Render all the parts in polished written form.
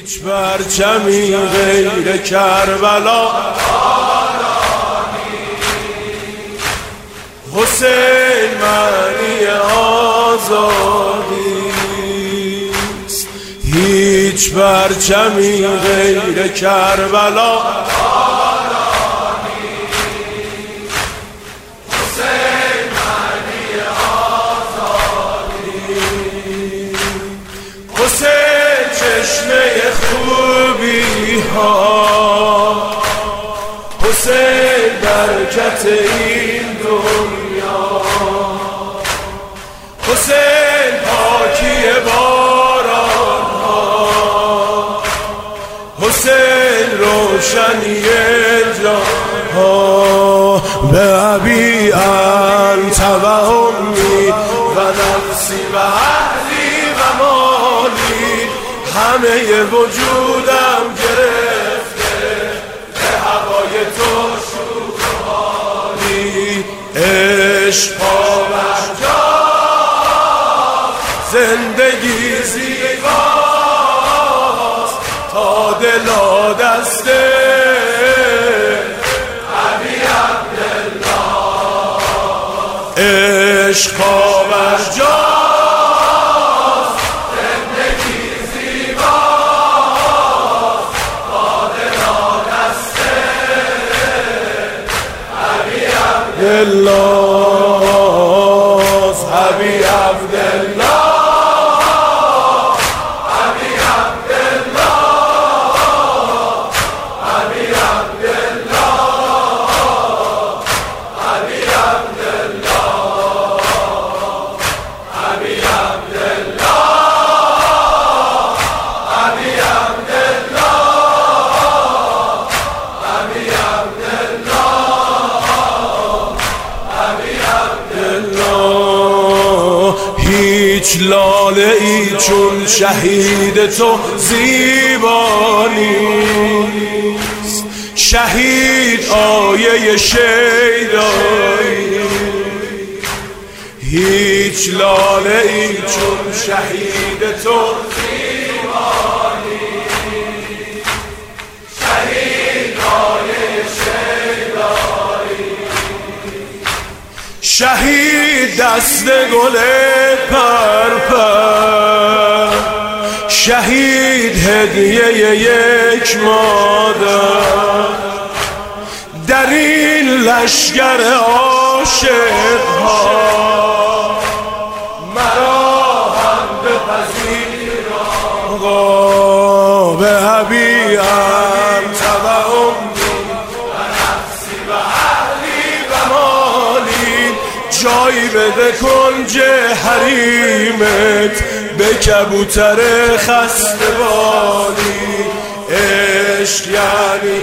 هیچ پرچمی غیر کربلا حسین معنی آزادیست. هیچ پرچمی غیر کربلا چشمه خوبی ها، حسین برکت این دنیا، حسین پاکی باران ها، حسین روشنی جان ها. به ابی انت و امی و نفسی و اهلی و مالی، همه وجودم گرفته به هوای تو شوخالی. عشق پابرجاست، زندگی زیباست، تا دلا دسته ابی عبدالله. عشق پابرجاست، الله ابی عبدالله، ابی عبدالله، ابی عبدالله، ابی عبدالله، ابی عبدالله، ابی عبدالله. هیچ لاله ای چون شهید تو زیبا نیست، شهید آیه شیدایی. هیچ لاله ای چون شهید تو زیبا نیست، شهید آیه شیدایی. شهید دست گل پرپر، شهید هدیه یک مادر. در این لشگر عاشق ها مرا هم بپذیر آقا. به ابی انت و امی و نفسی و اهلی و مالی، جای بده کنج حریمت به کبوتر خسته بالی. عشق یعنی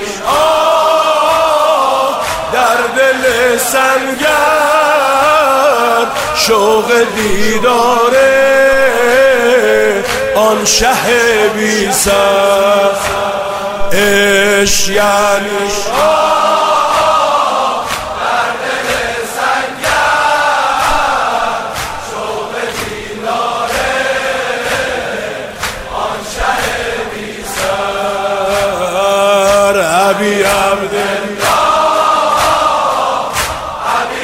در دل سنگر، شوق دیداره آن شه بی سر. عشق یعنی ابی عبدالله، ابی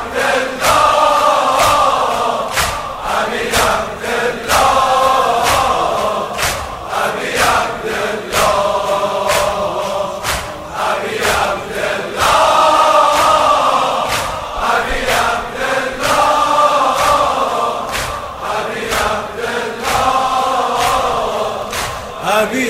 عبدالله، ابی عبدالله، ابی عبدالله، ابی عبدالله، ابی عبدالله، ابی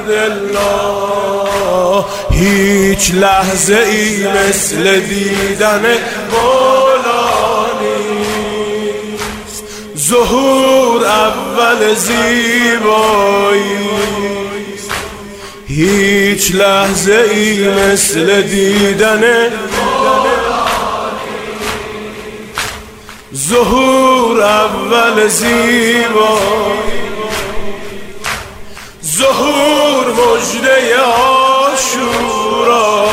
عبدالله. هیچ لحظه ای مثل دیدن مولا نیست، ظهور اول زیبایی. هیچ لحظه ای مثل دیدن مولا نیست، ظهور اول زیبایی. ظهور مژده عاشورا،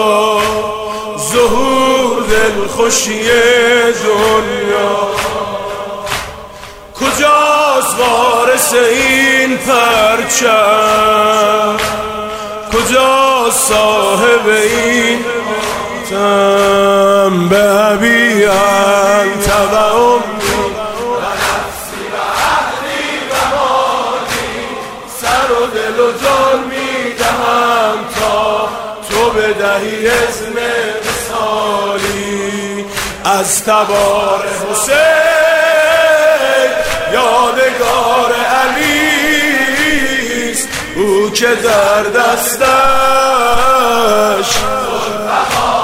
ظهور دلخوشی دنیا. کجاست بار وارث این پرچم، کجا صاحب این تم؟ به ابی انت و امی و نفسی و اهلی و مالی، سر و دل و جان میدهم تا تو بدهی اذن وصالی. از تبار حسین یادگار علیست، او که در دستش